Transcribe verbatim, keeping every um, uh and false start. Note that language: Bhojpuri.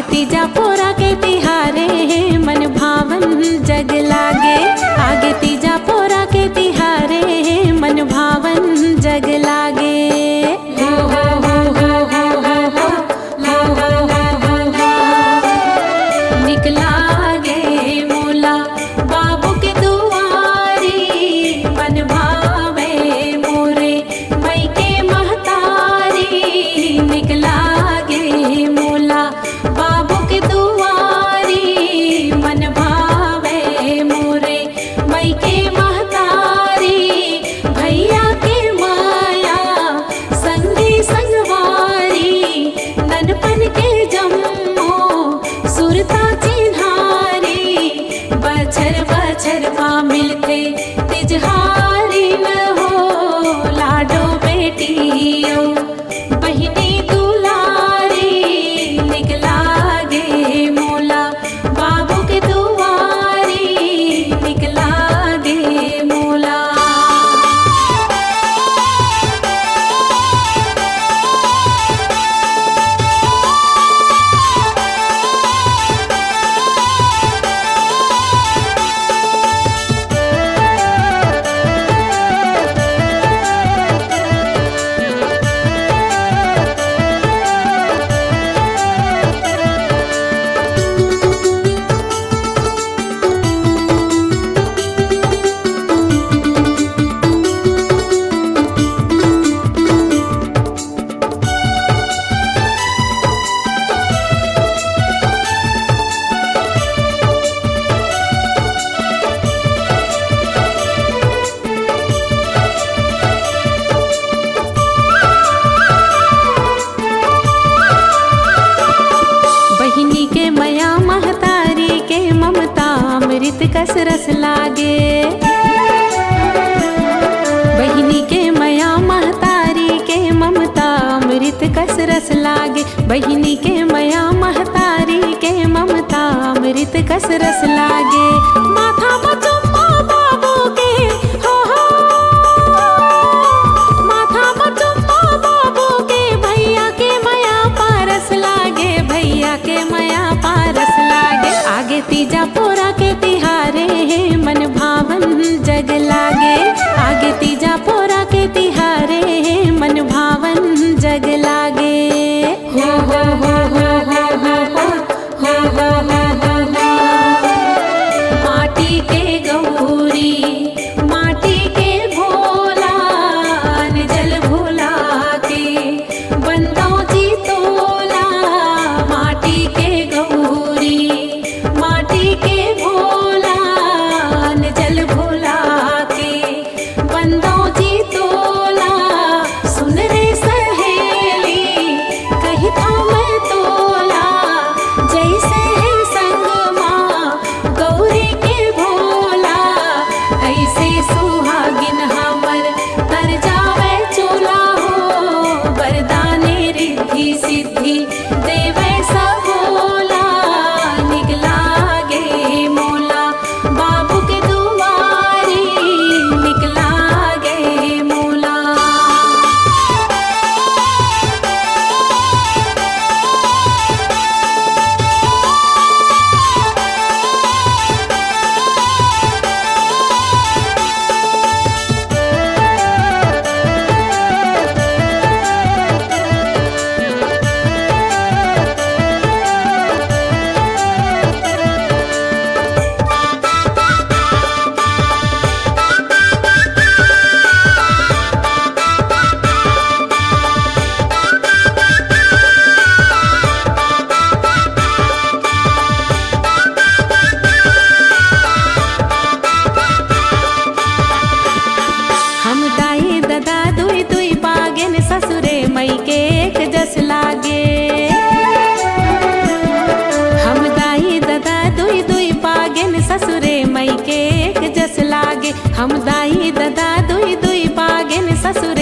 तीजा पोरा के तिहारे मन भावन जग लागे। आगे तीजा पोरा के तिहारे मन भावन जग लागे। हो हो हो हो हो हो हो हो हो हो हो निकला गे मोला बाबू के दुआरी मन भावे मोरे मई के महतारी। निकला गे मोला बाबू के दुआरी मन भावे मोरे मई के महतारी। भैया के माया संगी संगवारी ननपन के जम्मो सुरता चिन्हारी। बछर बछर माँ मिलते तिजहारी न हो लाडो बेटियों बहिनी दुलारी। निकला गे मोला बाबू के दुआरी निकला गे मोला। बहिनी के मया महतारी के ममता अमृत कस रस लागे। बहिनी के मया महतारी के ममता अमृत कस रस लागे। बहिनी के मया महतारी के ममता अमृत कस रस लागे। माथा बचुम्मा बाबू के हो हो माथा बचुम्मा बाबू के भैया के मया पारस लागे। भैया के मया पारस लागे। आगे तीजा पोरा के तिहारे मन भावन जग लागे। आगे तीजा पोरा के तिहारे मन भावन जग लागे। हो हो हो हो हो हो हो हो हो हो हो हो माटी के गौरी माटी के भोला जल भोला के बंदों जी तोला। माटी के गौरी माटी के भोला जल भोला के बंदों जी तोला। सुन रे सहेली कही था मैं तोला जैसे है संग माँ गौरी के भोला। ऐसे सुहागिन हमर तर जावे चोला हो वरदाने रिद्धि सिद्धि देवे सब बोला। निकला गे मोला बाबू के दुआरी निकला गे मोला। हम दाई ददा दुई दुई पागेन ससुरे मई के एक जस लागे। हम दाई ददा दुई दुई पागेन ससुरे मई के एक जस लागे। हम दाई ददा दुई दुई पागेन ससुरे